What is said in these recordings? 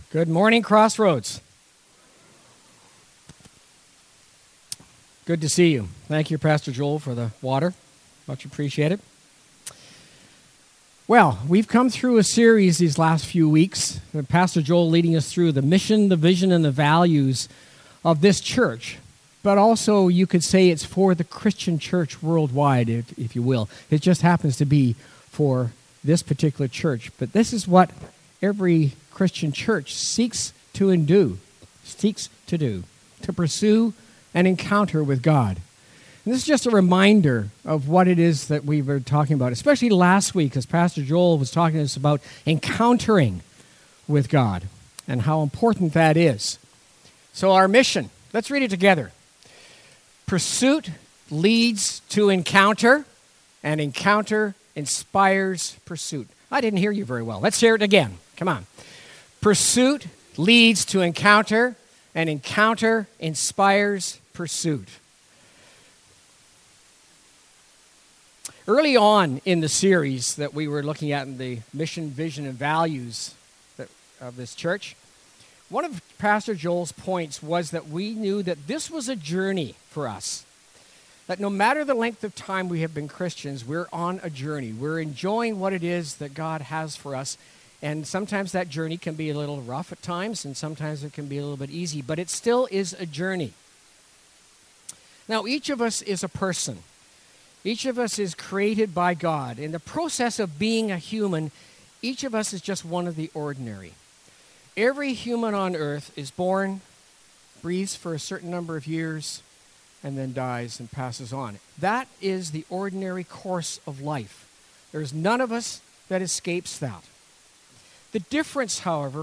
Good morning, Crossroads. Good to see you. Thank you, Pastor Joel, for the water. Much appreciated. Well, we've come through a series these last few weeks, Pastor Joel leading us through the mission, the vision, and the values of this church. But also, you could say it's for the Christian church worldwide, if you will. It just happens to be for this particular church. But this is what every Christian church seeks to do, to pursue an encounter with God. And this is just a reminder of what it is that we were talking about, especially last week as Pastor Joel was talking to us about encountering with God and how important that is. So our mission, let's read it together. Pursuit leads to encounter, and encounter inspires pursuit. I didn't hear you very well. Let's hear it again. Come on. Pursuit leads to encounter, and encounter inspires pursuit. Early on in the series that we were looking at in the mission, vision, and values of this church, one of Pastor Joel's points was that we knew that this was a journey for us. That no matter the length of time we have been Christians, we're on a journey. We're enjoying what it is that God has for us. And sometimes that journey can be a little rough at times, and sometimes it can be a little bit easy. But it still is a journey. Now, each of us is a person. Each of us is created by God. In the process of being a human, each of us is just one of the ordinary. Every human on earth is born, breathes for a certain number of years, and then dies and passes on. That is the ordinary course of life. There's none of us that escapes that. The difference, however,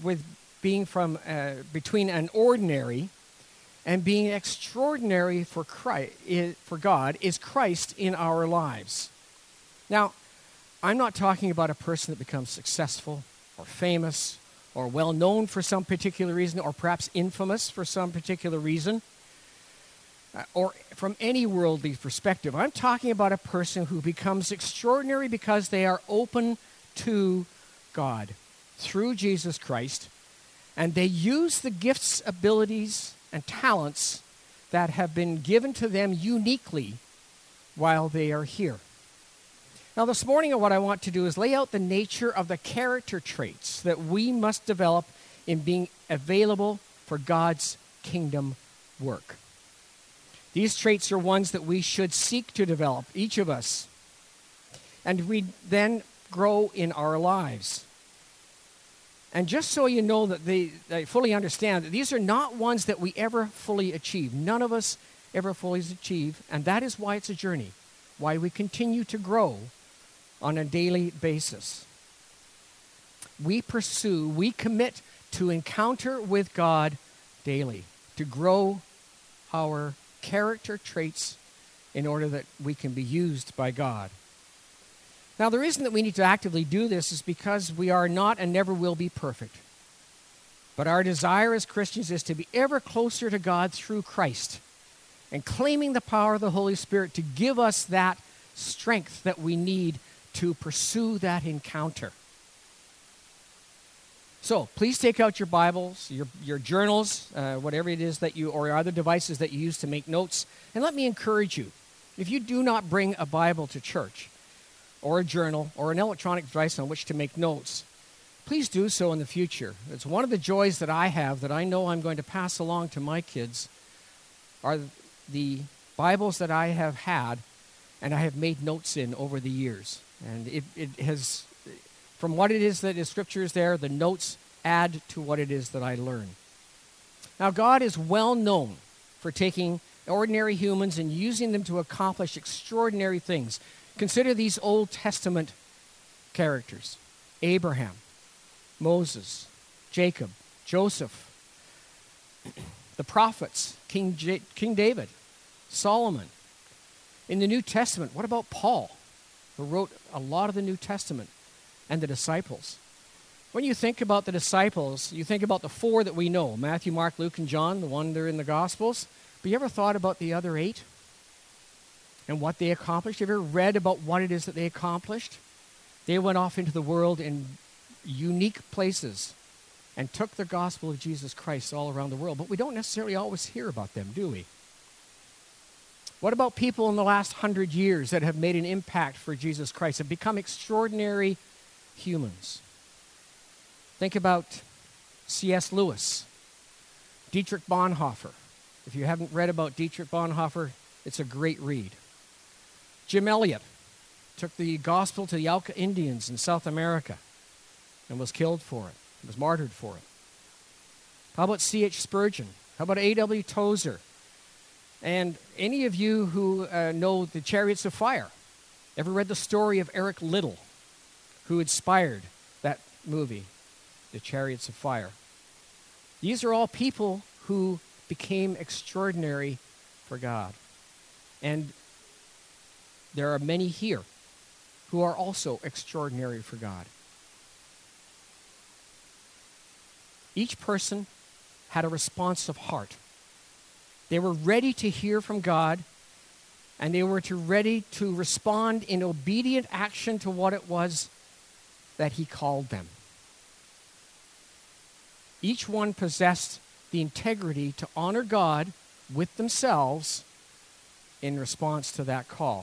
between an ordinary and being extraordinary for God is Christ in our lives. Now, I'm not talking about a person that becomes successful or famous or well-known for some particular reason, or perhaps infamous for some particular reason, or from any worldly perspective. I'm talking about a person who becomes extraordinary because they are open to God through Jesus Christ, and they use the gifts, abilities, and talents that have been given to them uniquely while they are here. Now, this morning, what I want to do is lay out the nature of the character traits that we must develop in being available for God's kingdom work. These traits are ones that we should seek to develop, each of us, and we then grow in our lives. And just so you know that they fully understand that these are not ones that we ever fully achieve. None of us ever fully achieve, and that is why it's a journey, why we continue to grow on a daily basis. We commit to encounter with God daily, to grow our character traits in order that we can be used by God. Now, the reason that we need to actively do this is because we are not and never will be perfect. But our desire as Christians is to be ever closer to God through Christ and claiming the power of the Holy Spirit to give us that strength that we need to pursue that encounter. So, please take out your Bibles, your journals, whatever it is that or other devices that you use to make notes. And let me encourage you, if you do not bring a Bible to church, or a journal, or an electronic device on which to make notes, please do so in the future. It's one of the joys that I have that I know I'm going to pass along to my kids are the Bibles that I have had and I have made notes in over the years. And it has, from what it is that is Scripture is there, the notes add to what it is that I learn. Now, God is well known for taking ordinary humans and using them to accomplish extraordinary things. Consider these Old Testament characters: Abraham, Moses, Jacob, Joseph, the prophets, King David, Solomon. In the New Testament, what about Paul, who wrote a lot of the New Testament, and the disciples? When you think about the disciples, you think about the four that we know: Matthew, Mark, Luke, and John, the one that are in the Gospels. But you ever thought about the other 8? And what they accomplished? Have you ever read about what it is that they accomplished? They went off into the world in unique places and took the gospel of Jesus Christ all around the world, but we don't necessarily always hear about them, do we? What about people in the last 100 years that have made an impact for Jesus Christ, have become extraordinary humans? Think about C.S. Lewis, Dietrich Bonhoeffer. If you haven't read about Dietrich Bonhoeffer, it's a great read. Jim Elliot took the gospel to the Auca Indians in South America and was killed for it, was martyred for it. How about C.H. Spurgeon? How about A.W. Tozer? And any of you who know the Chariots of Fire, ever read the story of Eric Liddell, who inspired that movie, The Chariots of Fire? These are all people who became extraordinary for God. And there are many here who are also extraordinary for God. Each person had a responsive heart. They were ready to hear from God, and they were ready to respond in obedient action to what it was that He called them. Each one possessed the integrity to honor God with themselves in response to that call.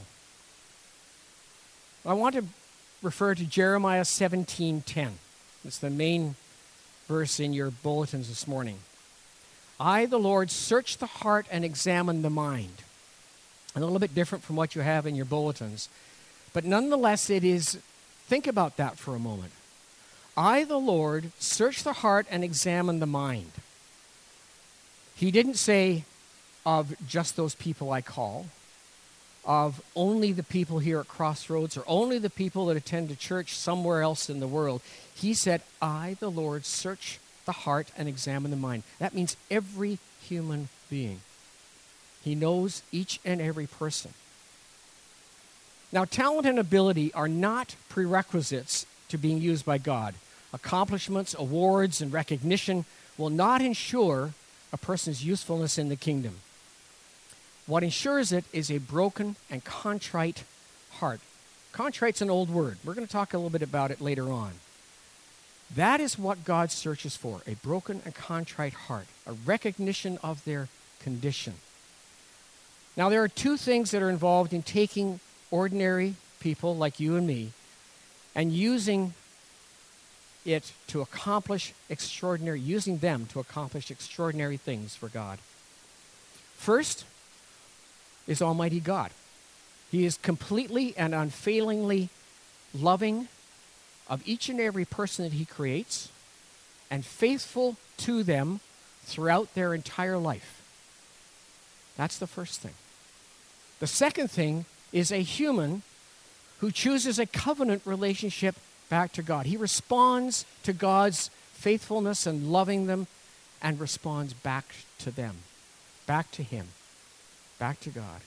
I want to refer to Jeremiah 17:10. It's the main verse in your bulletins this morning. I, the Lord, search the heart and examine the mind. A little bit different from what you have in your bulletins. But nonetheless, it is, think about that for a moment. I, the Lord, search the heart and examine the mind. He didn't say of just those people I call, of only the people here at Crossroads, or only the people that attend a church somewhere else in the world. He said, I, the Lord, search the heart and examine the mind. That means every human being. He knows each and every person. Now, talent and ability are not prerequisites to being used by God. Accomplishments, awards, and recognition will not ensure a person's usefulness in the kingdom. What ensures it is a broken and contrite heart. Contrite's an old word. We're going to talk a little bit about it later on. That is what God searches for, a broken and contrite heart, a recognition of their condition. Now, there are two things that are involved in taking ordinary people like you and me and using it to accomplish using them to accomplish extraordinary things for God. First is Almighty God. He is completely and unfailingly loving of each and every person that He creates and faithful to them throughout their entire life. That's the first thing. The second thing is a human who chooses a covenant relationship back to God. He responds to God's faithfulness and loving them and responds back to them, back to Him, back to God.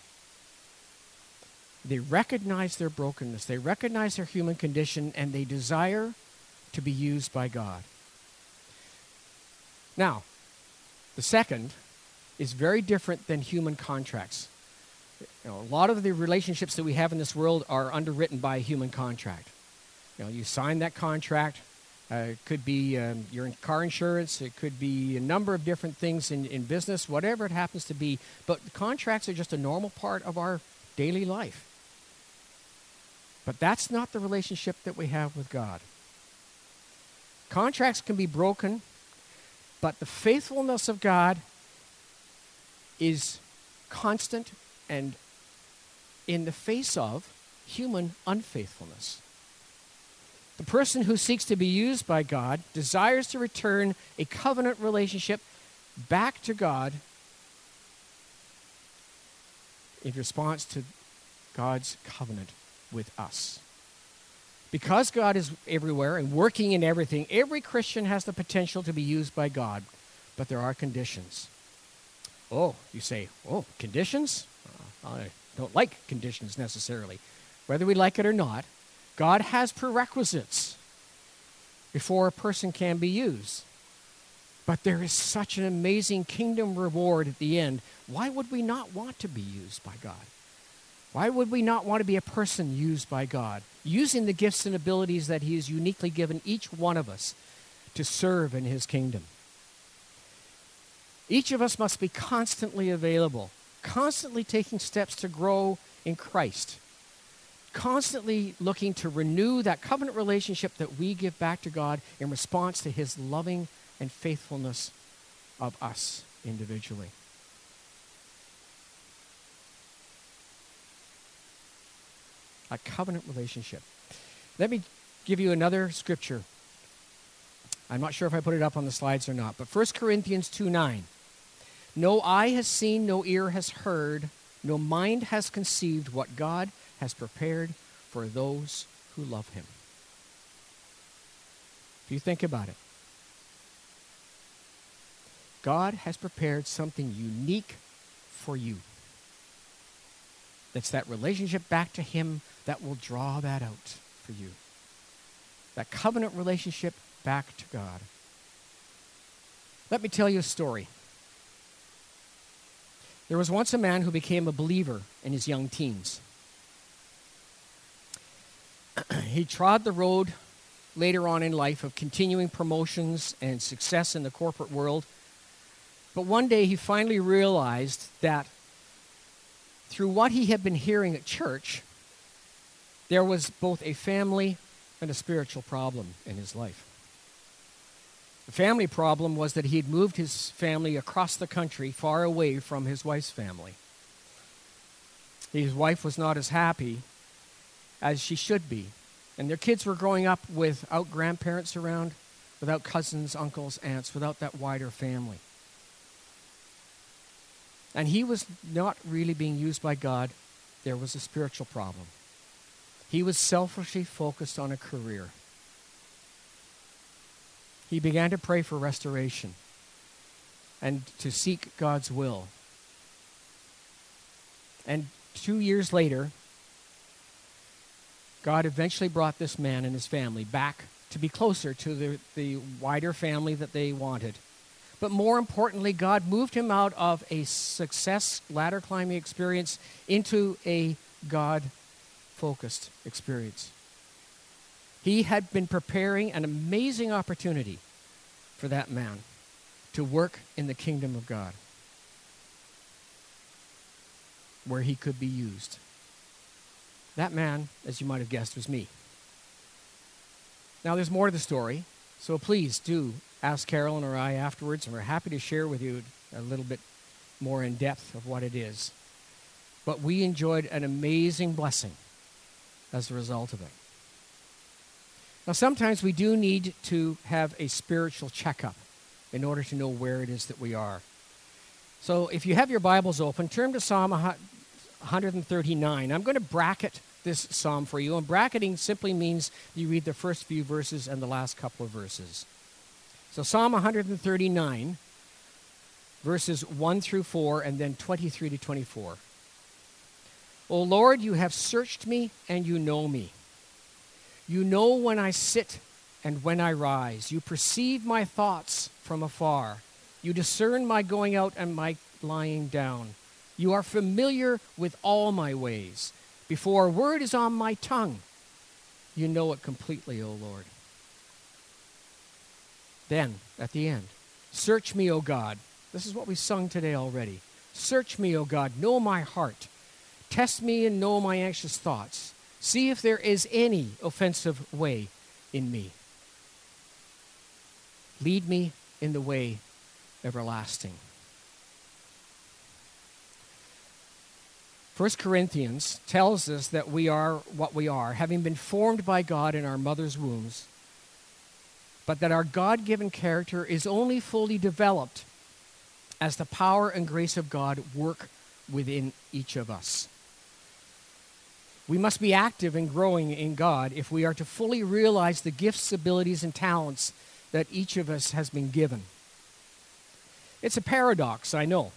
They recognize their brokenness, they recognize their human condition, and they desire to be used by God. Now, the second is very different than human contracts. A lot of the relationships that we have in this world are underwritten by a human contract. You sign that contract. It could be your car insurance. It could be a number of different things in business, whatever it happens to be. But contracts are just a normal part of our daily life. But that's not the relationship that we have with God. Contracts can be broken, but the faithfulness of God is constant and in the face of human unfaithfulness. The person who seeks to be used by God desires to return a covenant relationship back to God in response to God's covenant with us. Because God is everywhere and working in everything, every Christian has the potential to be used by God, but there are conditions. Oh, you say, conditions? I don't like conditions necessarily. Whether we like it or not, God has prerequisites before a person can be used. But there is such an amazing kingdom reward at the end. Why would we not want to be used by God? Why would we not want to be a person used by God, using the gifts and abilities that He has uniquely given each one of us to serve in his kingdom. Each of us must be constantly available, constantly taking steps to grow in Christ, constantly looking to renew that covenant relationship that we give back to God in response to his loving and faithfulness of us individually. A covenant relationship. Let me give you another scripture. I'm not sure if I put it up on the slides or not, but 1 Corinthians 2:9. No eye has seen, no ear has heard, no mind has conceived what God has prepared for those who love him. If you think about it, God has prepared something unique for you. That's that relationship back to him that will draw that out for you. That covenant relationship back to God. Let me tell you a story. There was once a man who became a believer in his young teens. He trod the road later on in life of continuing promotions and success in the corporate world. But one day he finally realized that through what he had been hearing at church, there was both a family and a spiritual problem in his life. The family problem was that he had moved his family across the country, far away from his wife's family. His wife was not as happy as she should be. And their kids were growing up without grandparents around, without cousins, uncles, aunts, without that wider family. And he was not really being used by God. There was a spiritual problem. He was selfishly focused on a career. He began to pray for restoration and to seek God's will. And 2 years later, God eventually brought this man and his family back to be closer to the wider family that they wanted. But more importantly, God moved him out of a success ladder climbing experience into a God-focused experience. He had been preparing an amazing opportunity for that man to work in the kingdom of God, where he could be used. That man, as you might have guessed, was me. Now, there's more to the story, so please do ask Carolyn or I afterwards, and we're happy to share with you a little bit more in depth of what it is. But we enjoyed an amazing blessing as a result of it. Now, sometimes we do need to have a spiritual checkup in order to know where it is that we are. So if you have your Bibles open, turn to Psalm 139. I'm going to bracket this psalm for you, and bracketing simply means you read the first few verses and the last couple of verses. So Psalm 139, verses 1 through 4, and then 23 to 24. O Lord, you have searched me, and you know me. You know when I sit and when I rise. You perceive my thoughts from afar. You discern my going out and my lying down. You are familiar with all my ways. Before a word is on my tongue, you know it completely, O Lord. Then, at the end, search me, O God. This is what we sung today already. Search me, O God, know my heart. Test me and know my anxious thoughts. See if there is any offensive way in me. Lead me in the way everlasting. 1 Corinthians tells us that we are what we are, having been formed by God in our mother's wombs, but that our God-given character is only fully developed as the power and grace of God work within each of us. We must be active and growing in God if we are to fully realize the gifts, abilities, and talents that each of us has been given. It's a paradox, I know.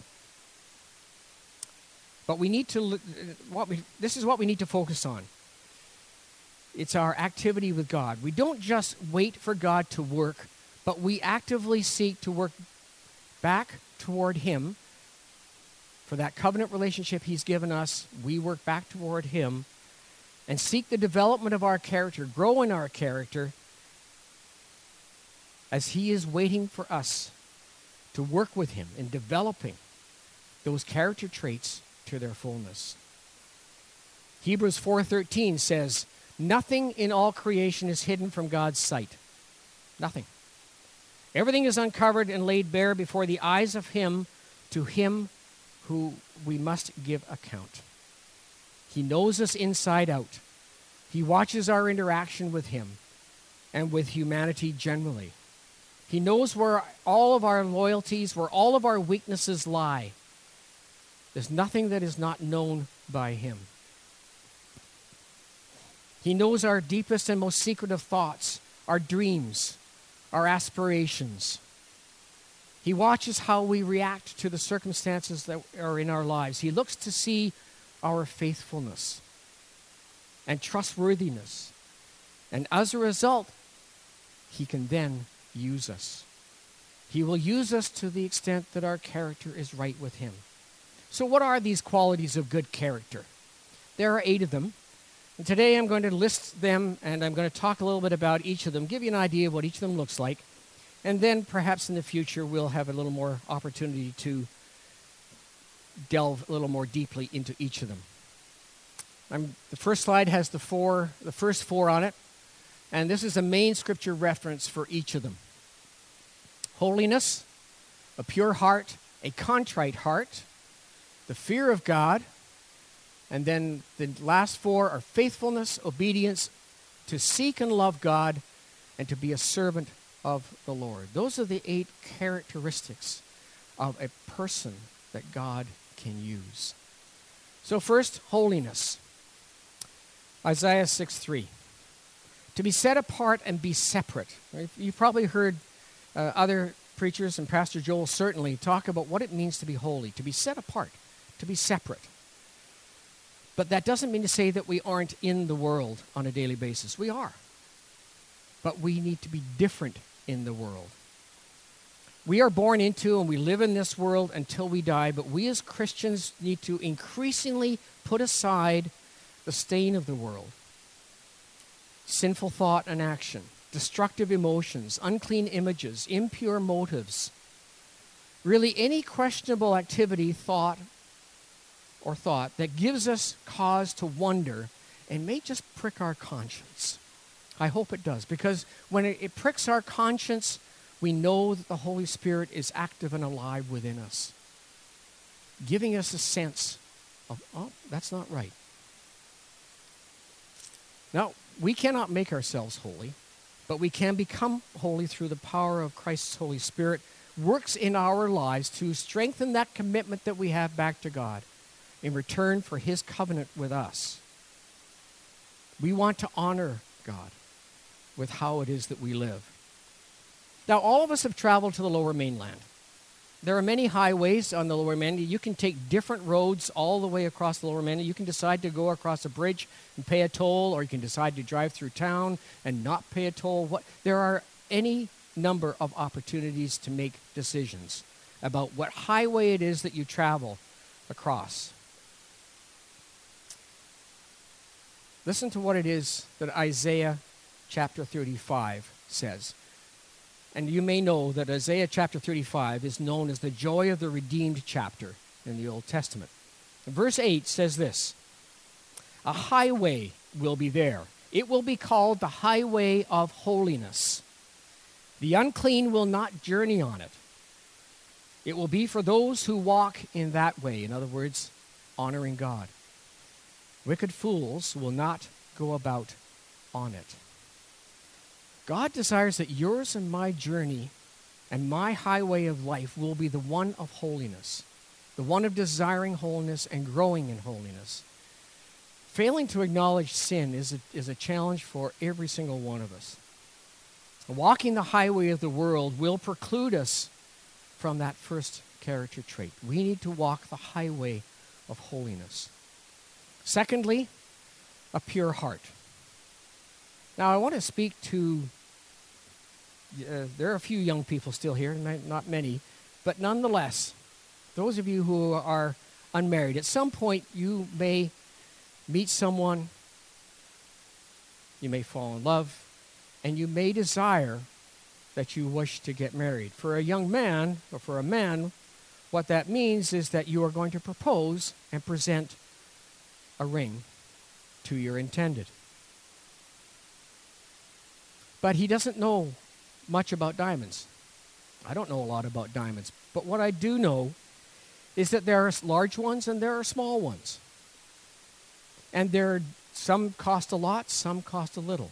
But we need to. This is what we need to focus on. It's our activity with God. We don't just wait for God to work, but we actively seek to work back toward Him. For that covenant relationship He's given us, we work back toward Him and seek the development of our character, grow in our character, as he is waiting for us to work with him in developing those character traits to their fullness. Hebrews 4:13 says, "Nothing in all creation is hidden from God's sight." Nothing. Everything is uncovered and laid bare before the eyes of him, to him who we must give account. He knows us inside out. He watches our interaction with him and with humanity generally. He knows where all of our loyalties, where all of our weaknesses lie. There's nothing that is not known by him. He knows our deepest and most secretive thoughts, our dreams, our aspirations. He watches how we react to the circumstances that are in our lives. He looks to see our faithfulness and trustworthiness. And as a result, he can then use us. He will use us to the extent that our character is right with him. So what are these qualities of good character? There are 8 of them. And today I'm going to list them, and I'm going to talk a little bit about each of them, give you an idea of what each of them looks like. And then perhaps in the future we'll have a little more opportunity to delve a little more deeply into each of them. The first slide has the first 4 on it, and this is the main scripture reference for each of them. Holiness, a pure heart, a contrite heart, the fear of God, and then the last 4 are faithfulness, obedience, to seek and love God, and to be a servant of the Lord. Those are the 8 characteristics of a person that God can use. So first, holiness. Isaiah 6:3. To be set apart and be separate. Right? You've probably heard other preachers, and Pastor Joel certainly, talk about what it means to be holy, to be set apart, to be separate. But that doesn't mean to say that we aren't in the world on a daily basis. We are. But we need to be different in the world. We are born into and we live in this world until we die, but we as Christians need to increasingly put aside the stain of the world. Sinful thought and action, destructive emotions, unclean images, impure motives. Really any questionable activity, thought that gives us cause to wonder and may just prick our conscience. I hope it does, because when it pricks our conscience, we know that the Holy Spirit is active and alive within us, giving us a sense of, oh, that's not right. Now, we cannot make ourselves holy, but we can become holy through the power of Christ's Holy Spirit, works in our lives to strengthen that commitment that we have back to God in return for his covenant with us. We want to honor God with how it is that we live. Now, all of us have traveled to the Lower Mainland. There are many highways on the Lower Mainland. You can take different roads all the way across the Lower Mainland. You can decide to go across a bridge and pay a toll, or you can decide to drive through town and not pay a toll. There are any number of opportunities to make decisions about what highway it is that you travel across. Listen to what it is that Isaiah chapter 35 says. And you may know that Isaiah chapter 35 is known as the joy of the redeemed chapter in the Old Testament. And verse 8 says this: a highway will be there. It will be called the highway of holiness. The unclean will not journey on it. It will be for those who walk in that way. In other words, honoring God. Wicked fools will not go about on it. God desires that yours and my journey and my highway of life will be the one of holiness, the one of desiring holiness and growing in holiness. Failing to acknowledge sin is a challenge for every single one of us. Walking the highway of the world will preclude us from that first character trait. We need to walk the highway of holiness. Secondly, a pure heart. Now, I want to speak to, there are a few young people still here, not many, but nonetheless, those of you who are unmarried, at some point you may meet someone, you may fall in love, and you may desire that you wish to get married. For a young man, or for a man, what that means is that you are going to propose and present a ring to your intended. But he doesn't know much about diamonds. I don't know a lot about diamonds. But what I do know is that there are large ones and there are small ones. And some cost a lot, some cost a little.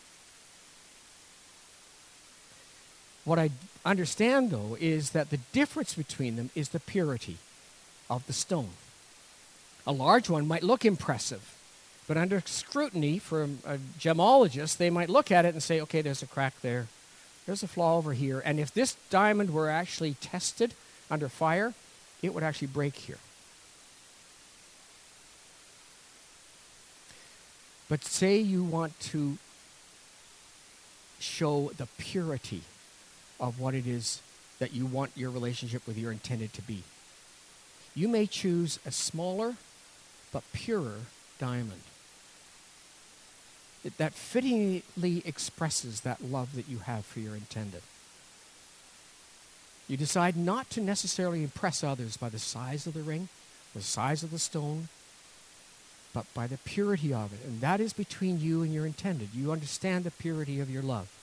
What I understand, though, is that the difference between them is the purity of the stone. A large one might look impressive, but under scrutiny from a gemologist, they might look at it and say, okay, there's a crack there, there's a flaw over here, and if this diamond were actually tested under fire, it would actually break here. But say you want to show the purity of what it is that you want your relationship with your intended to be. You may choose a smaller but purer diamond that fittingly expresses that love that you have for your intended. You decide not to necessarily impress others by the size of the ring, the size of the stone, but by the purity of it. And that is between you and your intended. You understand the purity of your love.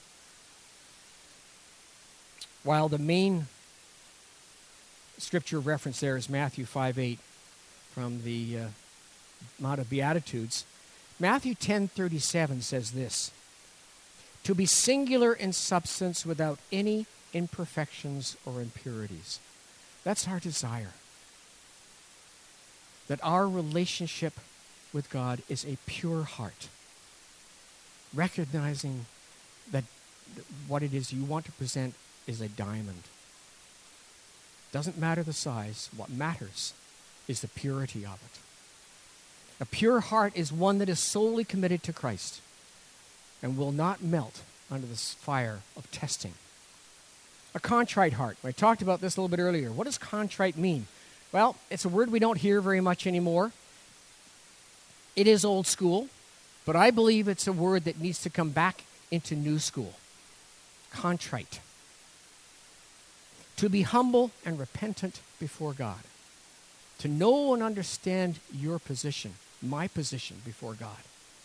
While the main scripture reference there is Matthew 5:8 from the Mount of Beatitudes, Matthew 10:37 says this: to be singular in substance without any imperfections or impurities. That's our desire. That our relationship with God is a pure heart. Recognizing that what it is you want to present is a diamond. Doesn't matter the size. What matters is the purity of it. A pure heart is one that is solely committed to Christ and will not melt under the fire of testing. A contrite heart. I talked about this a little bit earlier. What does contrite mean? Well, it's a word we don't hear very much anymore. It is old school, but I believe it's a word that needs to come back into new school. Contrite. To be humble and repentant before God. To know and understand your position, my position before God.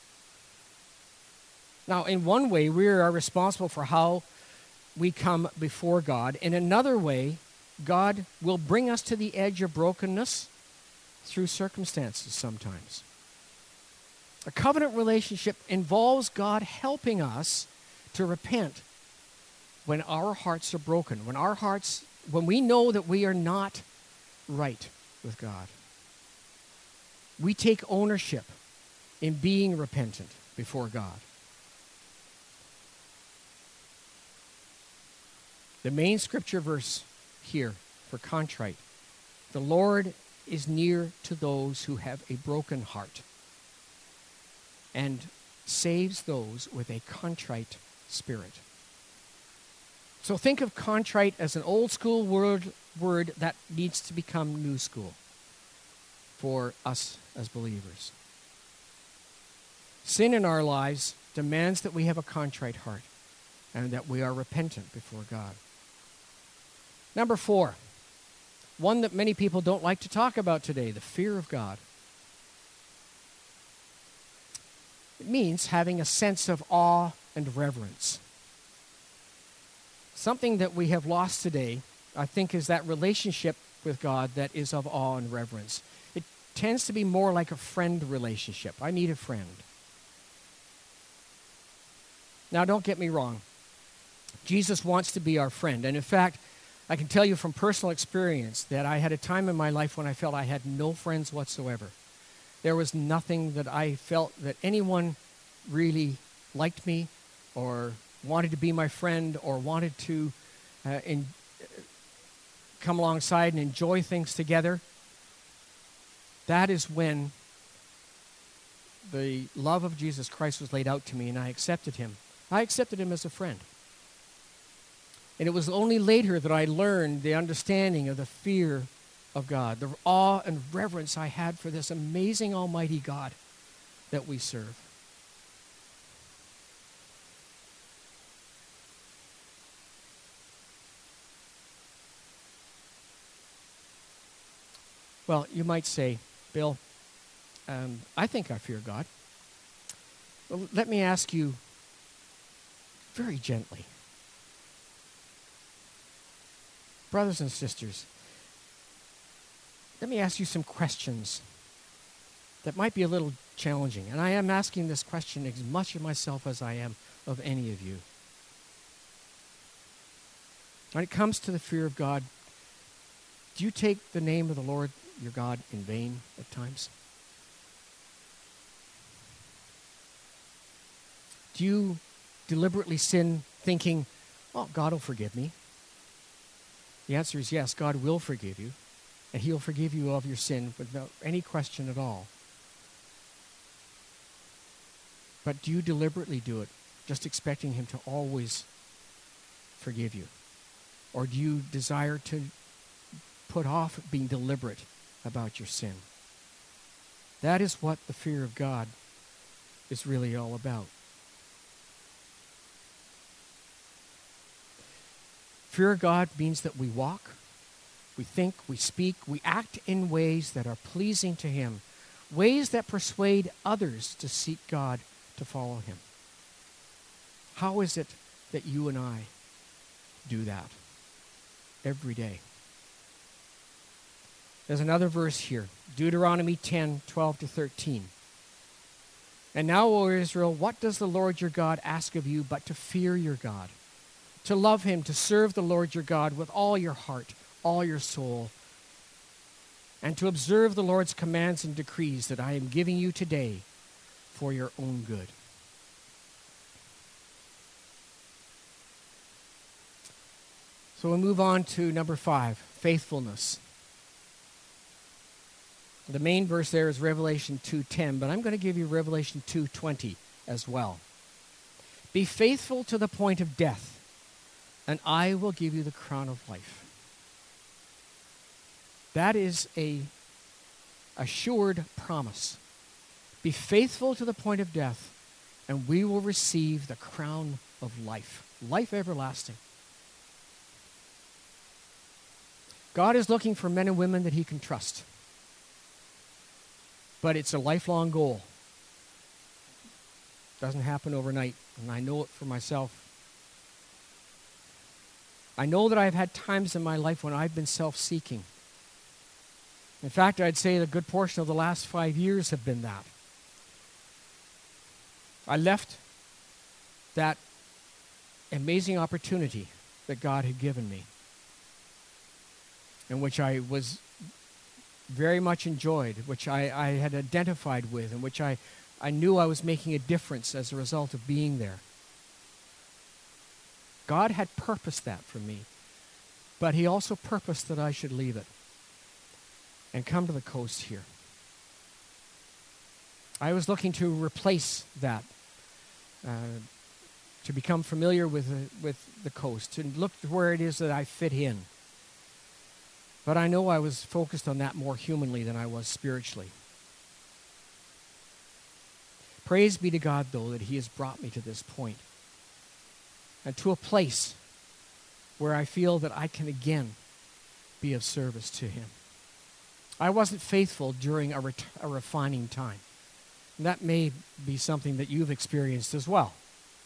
Now, in one way, we are responsible for how we come before God. In another way, God will bring us to the edge of brokenness through circumstances sometimes. A covenant relationship involves God helping us to repent when our hearts are broken, when we know that we are not right with God. We take ownership in being repentant before God. The main scripture verse here for contrite: the Lord is near to those who have a broken heart and saves those with a contrite spirit. So think of contrite as an old school word that needs to become new school for us as believers. Sin in our lives demands that we have a contrite heart and that we are repentant before God. Number 4, one that many people don't like to talk about today, the fear of God. It means having a sense of awe and reverence. Something that we have lost today, I think, is that relationship with God that is of awe and reverence. It tends to be more like a friend relationship. I need a friend. Now, don't get me wrong. Jesus wants to be our friend. And in fact, I can tell you from personal experience that I had a time in my life when I felt I had no friends whatsoever. There was nothing that I felt that anyone really liked me or wanted to be my friend or wanted to come alongside and enjoy things together. That is when the love of Jesus Christ was laid out to me and I accepted him. I accepted him as a friend. And it was only later that I learned the understanding of the fear of God, the awe and reverence I had for this amazing almighty God that we serve. Well, you might say, Bill, I think I fear God. Well, let me ask you very gently. Brothers and sisters, let me ask you some questions that might be a little challenging. And I am asking this question as much of myself as I am of any of you. When it comes to the fear of God, do you take the name of the Lord your God in vain at times? Do you deliberately sin thinking, oh, God will forgive me? The answer is yes, God will forgive you, and He'll forgive you of your sin without any question at all. But do you deliberately do it, just expecting Him to always forgive you? Or do you desire to put off being deliberate about your sin? That is what the fear of God is really all about. Fear of God means that we walk, we think, we speak, we act in ways that are pleasing to Him, ways that persuade others to seek God, to follow Him. How is it that you and I do that every day? There's another verse here, Deuteronomy 10:12-13. And now, O Israel, what does the Lord your God ask of you but to fear your God, to love Him, to serve the Lord your God with all your heart, all your soul, and to observe the Lord's commands and decrees that I am giving you today for your own good. So we'll move on to number 5, faithfulness. The main verse there is Revelation 2:10, but I'm going to give you Revelation 2:20 as well. Be faithful to the point of death, and I will give you the crown of life. That is a assured promise. Be faithful to the point of death, and we will receive the crown of life, life everlasting. God is looking for men and women that He can trust. But it's a lifelong goal. It doesn't happen overnight, and I know it for myself. I know that I've had times in my life when I've been self-seeking. In fact, I'd say a good portion of the last 5 years have been that. I left that amazing opportunity that God had given me, in which I was very much enjoyed, which I had identified with, and which I knew I was making a difference as a result of being there. God had purposed that for me, but He also purposed that I should leave it and come to the coast here. I was looking to replace that, to become familiar with the coast, to look to where it is that I fit in. But I know I was focused on that more humanly than I was spiritually. Praise be to God, though, that He has brought me to this point and to a place where I feel that I can again be of service to Him. I wasn't faithful during a refining time. And that may be something that you've experienced as well.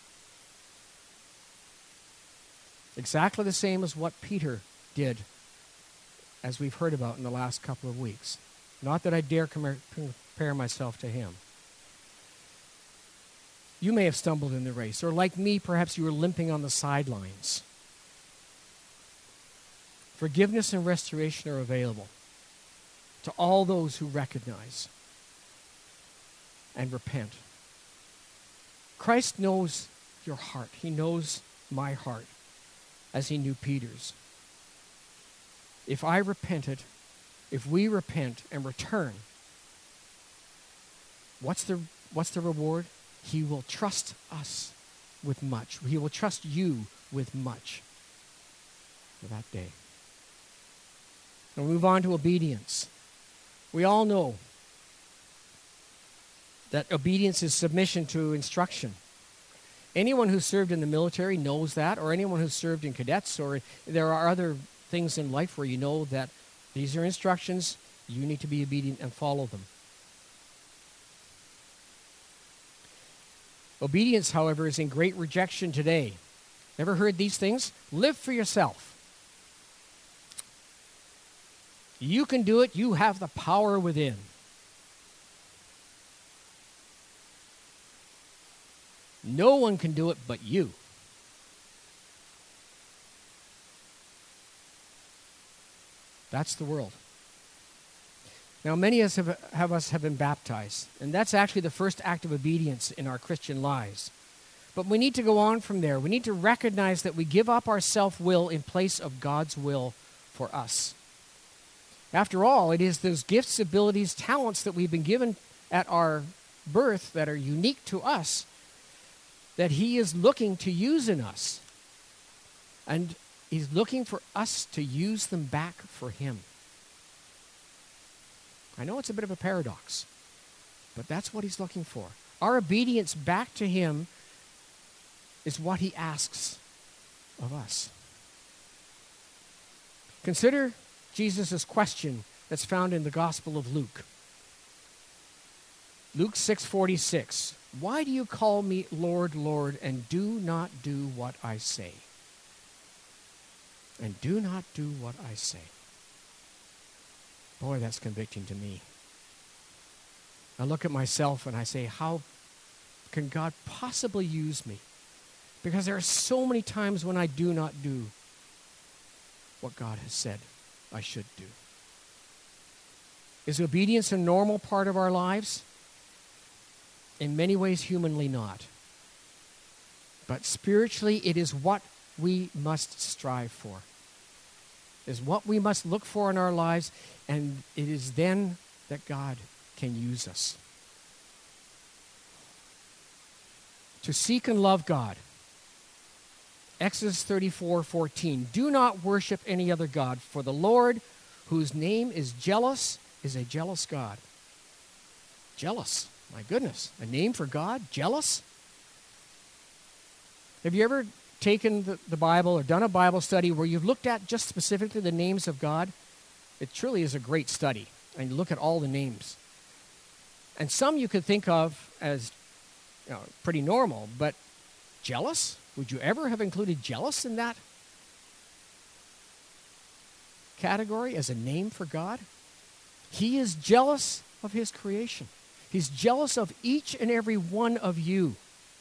Exactly the same as what Peter did, as we've heard about in the last couple of weeks. Not that I dare compare myself to him. You may have stumbled in the race, or like me, perhaps you were limping on the sidelines. Forgiveness and restoration are available to all those who recognize and repent. Christ knows your heart. He knows my heart as He knew Peter's. If I repented, if we repent and return, what's the reward? He will trust us with much. He will trust you with much for that day. And we'll move on to obedience. We all know that obedience is submission to instruction. Anyone who served in the military knows that, or anyone who served in cadets, or there are other things in life where you know that these are instructions, You need to be obedient and follow them. Obedience, however, is in great rejection today. Ever heard these things? Live for yourself. You can do it. You have the power within. No one can do it but you. That's the world. Now, many of us have been baptized, and that's actually the first act of obedience in our Christian lives. But we need to go on from there. We need to recognize that we give up our self-will in place of God's will for us. After all, it is those gifts, abilities, talents that we've been given at our birth that are unique to us that He is looking to use in us. And He's looking for us to use them back for Him. I know it's a bit of a paradox, but that's what He's looking for. Our obedience back to Him is what He asks of us. Consider Jesus' question that's found in the Gospel of Luke. Luke 6:46. Why do you call me Lord, Lord, and do not do what I say? And do not do what I say. Boy, that's convicting to me. I look at myself and I say, how can God possibly use me? Because there are so many times when I do not do what God has said I should do. Is obedience a normal part of our lives? In many ways, humanly not. But spiritually, it is what we must strive for. Is what we must look for in our lives, and it is then that God can use us. To seek and love God. Exodus 34:14. Do not worship any other God, for the Lord, whose name is jealous, is a jealous God. Jealous. My goodness. A name for God? Jealous? Have you ever taken the Bible or done a Bible study where you've looked at just specifically the names of God? It truly is a great study. And you look at all the names. And some you could think of as pretty normal, but jealous? Would you ever have included jealous in that category as a name for God? He is jealous of His creation. He's jealous of each and every one of you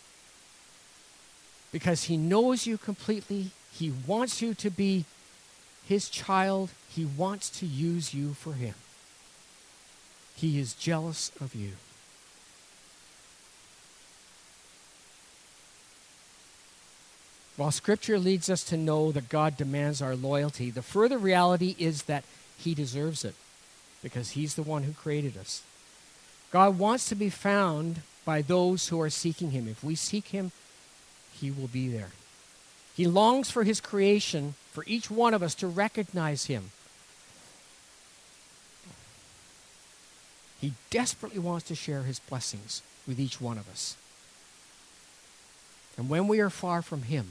because He knows you completely. He wants you to be His child. He wants to use you for Him. He is jealous of you. While Scripture leads us to know that God demands our loyalty, the further reality is that He deserves it because He's the one who created us. God wants to be found by those who are seeking Him. If we seek Him, He will be there. He longs for His creation, for each one of us to recognize Him. He desperately wants to share His blessings with each one of us. And when we are far from Him,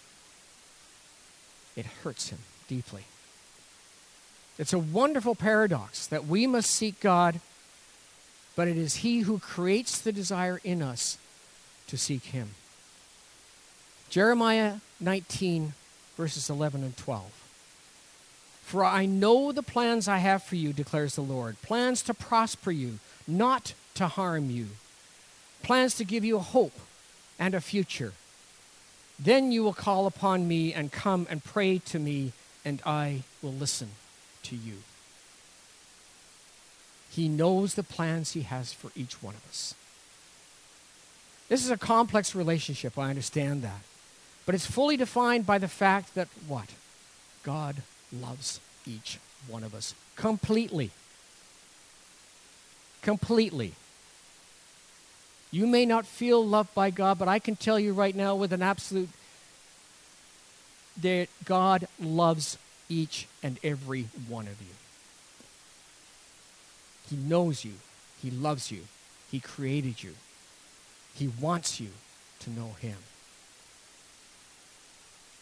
it hurts Him deeply. It's a wonderful paradox that we must seek God, but it is He who creates the desire in us to seek Him. Jeremiah 19, verses 11 and 12. For I know the plans I have for you, declares the Lord, plans to prosper you, not to harm you, plans to give you a hope and a future. Then you will call upon me and come and pray to me, and I will listen to you. He knows the plans He has for each one of us. This is a complex relationship, I understand that. But it's fully defined by the fact that what? God loves each one of us completely. Completely. You may not feel loved by God, but I can tell you right now with an absolute that God loves each and every one of you. He knows you. He loves you. He created you. He wants you to know Him.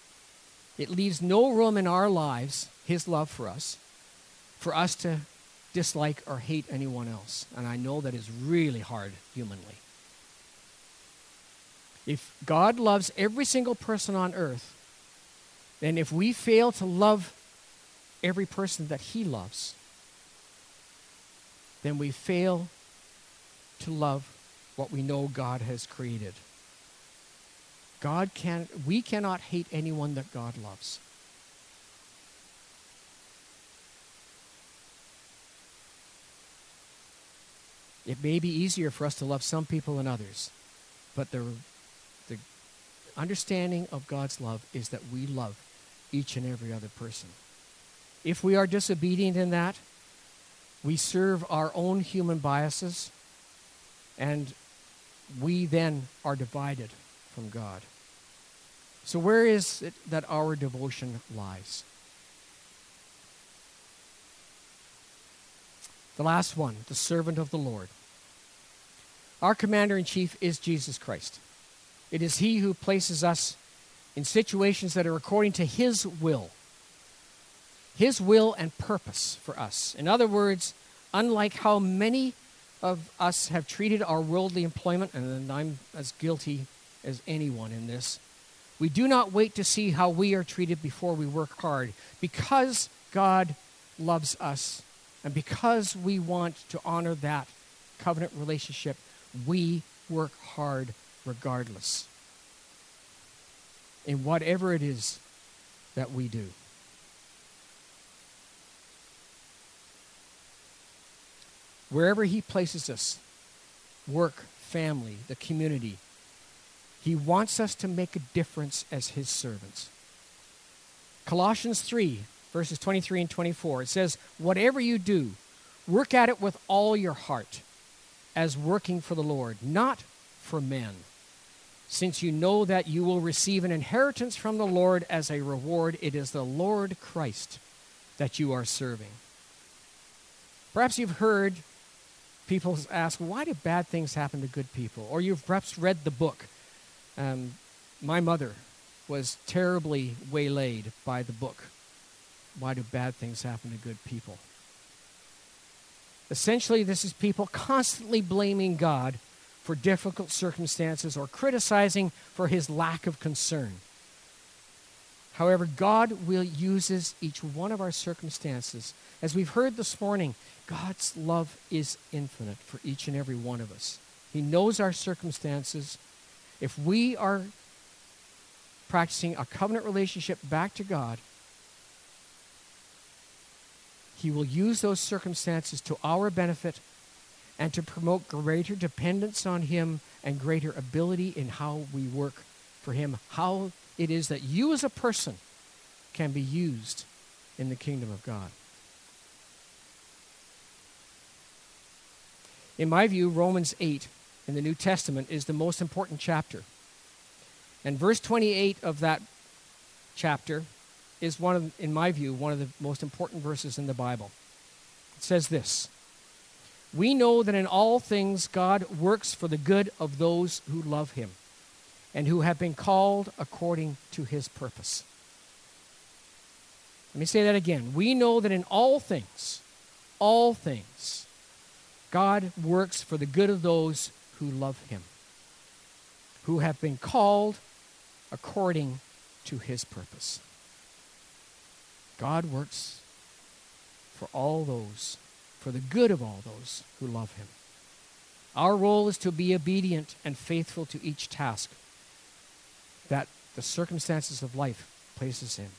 It leaves no room in our lives, His love for us to dislike or hate anyone else. And I know that is really hard humanly. If God loves every single person on earth, then if we fail to love every person that he loves, then we fail to love what we know God has created. We cannot hate anyone that God loves. It may be easier for us to love some people than others, but the understanding of God's love is that we love each and every other person. If we are disobedient in that, we serve our own human biases, and we then are divided from God. So where is it that our devotion lies? The last one, the servant of the Lord. Our commander-in-chief is Jesus Christ. It is he who places us in situations that are according to his will and purpose for us. In other words, unlike how many of us have treated our worldly employment, and I'm as guilty as anyone in this, we do not wait to see how we are treated before we work hard. Because God loves us, and because we want to honor that covenant relationship, we work hard regardless in whatever it is that we do. Wherever he places us, work, family, the community, he wants us to make a difference as his servants. Colossians 3, verses 23 and 24, it says, "Whatever you do, work at it with all your heart, as working for the Lord, not for men, since you know that you will receive an inheritance from the Lord as a reward. It is the Lord Christ that you are serving." Perhaps you've heard people ask, why do bad things happen to good people? Or you've perhaps read the book. My mother was terribly waylaid by the book, Why Do Bad Things Happen to Good People? Essentially, this is people constantly blaming God for difficult circumstances or criticizing for his lack of concern. However, God uses each one of our circumstances. As we've heard this morning, God's love is infinite for each and every one of us. He knows our circumstances. If we are practicing a covenant relationship back to God, he will use those circumstances to our benefit and to promote greater dependence on him and greater ability in how we work for him, how it is that you as a person can be used in the kingdom of God. In my view, Romans 8 in the New Testament is the most important chapter. And verse 28 of that chapter is in my view, one of the most important verses in the Bible. It says this: "We know that in all things God works for the good of those who love him and who have been called according to his purpose." Let me say that again. We know that in all things, God works for the good of those who love him, who have been called according to his purpose. God works for the good of all those who love him. Our role is to be obedient and faithful to each task that the circumstances of life places in.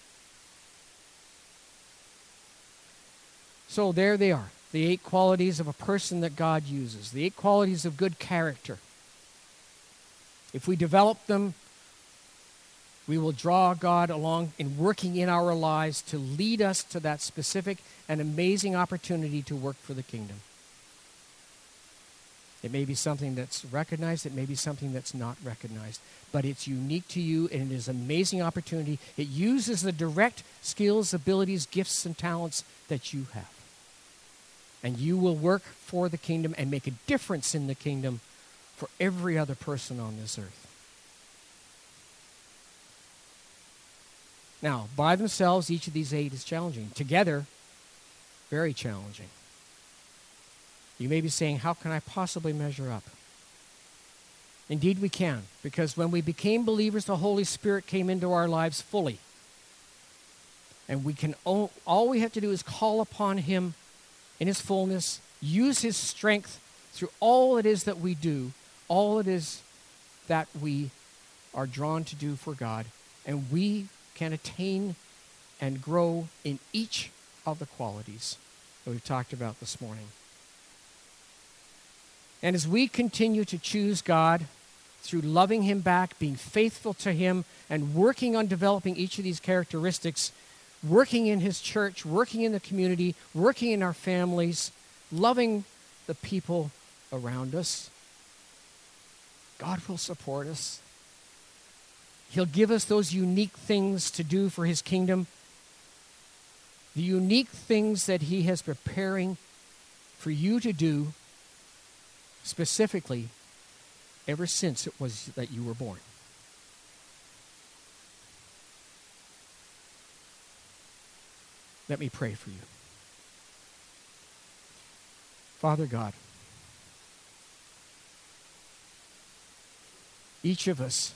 So there they are, the 8 qualities of a person that God uses, the 8 qualities of good character. If we develop them, we will draw God along in working in our lives to lead us to that specific and amazing opportunity to work for the kingdom. It may be something that's recognized, it may be something that's not recognized, but it's unique to you and it is an amazing opportunity. It uses the direct skills, abilities, gifts, and talents that you have. And you will work for the kingdom and make a difference in the kingdom for every other person on this earth. Now, by themselves, each of these 8 is challenging. Together, very challenging. You may be saying, how can I possibly measure up? Indeed we can, because when we became believers, the Holy Spirit came into our lives fully. And we can all we have to do is call upon him in his fullness, use his strength through all it is that we do, all it is that we are drawn to do for God, and we can attain and grow in each of the qualities that we've talked about this morning. And as we continue to choose God through loving him back, being faithful to him, and working on developing each of these characteristics, working in his church, working in the community, working in our families, loving the people around us, God will support us. He'll give us those unique things to do for his kingdom, the unique things that he has preparing for you to do specifically ever since it was that you were born. Let me pray for you. Father God, each of us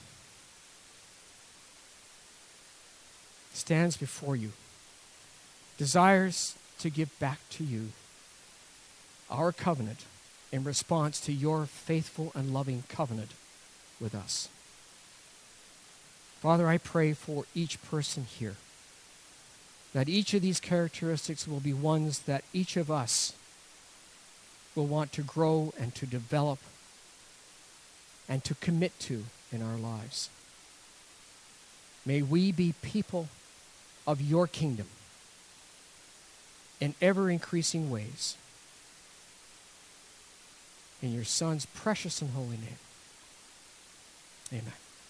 stands before you, desires to give back to you our covenant in response to your faithful and loving covenant with us. Father, I pray for each person here that each of these characteristics will be ones that each of us will want to grow and to develop and to commit to in our lives. May we be people of your kingdom in ever-increasing ways. In your Son's precious and holy name. Amen.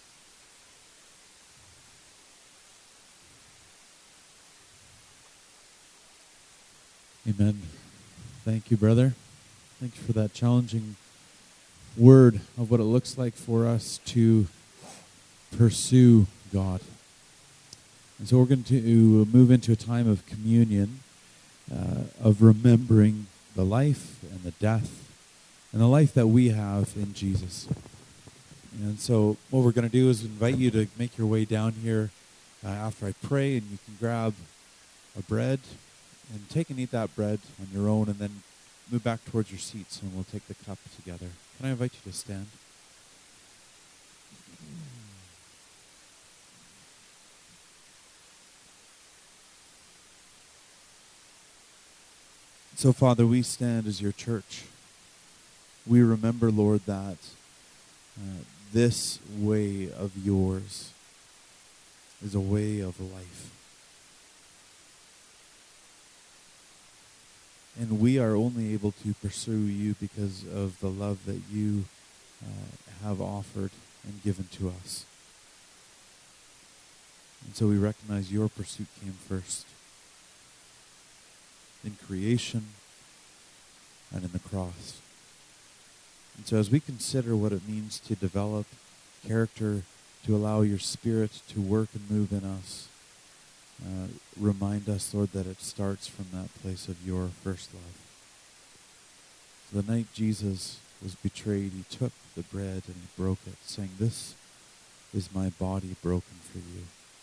Amen. Thank you, brother. Thank you for that challenging word of what it looks like for us to pursue God. And so we're going to move into a time of communion, of remembering the life and the death and the life that we have in Jesus. And so what we're going to do is invite you to make your way down here after I pray, and you can grab a bread and take and eat that bread on your own, and then move back towards your seats, and we'll take the cup together. Can I invite you to stand? So, Father, we stand as your church. We remember, Lord, that this way of yours is a way of life. And we are only able to pursue you because of the love that you have offered and given to us. And so we recognize your pursuit came first in creation and in the cross. And so as we consider what it means to develop character, to allow your Spirit to work and move in us, remind us, Lord, that it starts from that place of your first love. So the night Jesus was betrayed, he took the bread and he broke it, saying, "This is my body broken for you.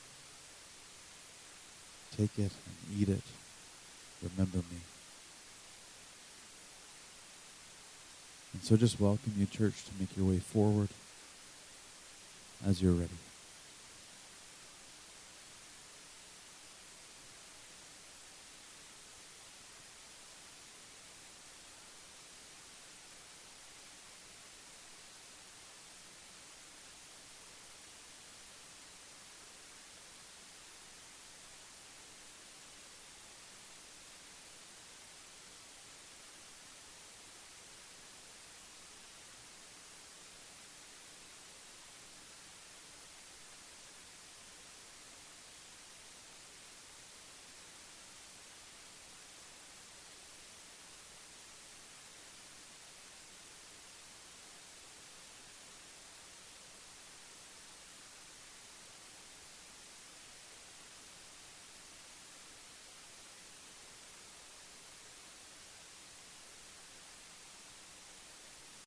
Take it and eat it. Remember me." And so just welcome you, church, to make your way forward as you're ready.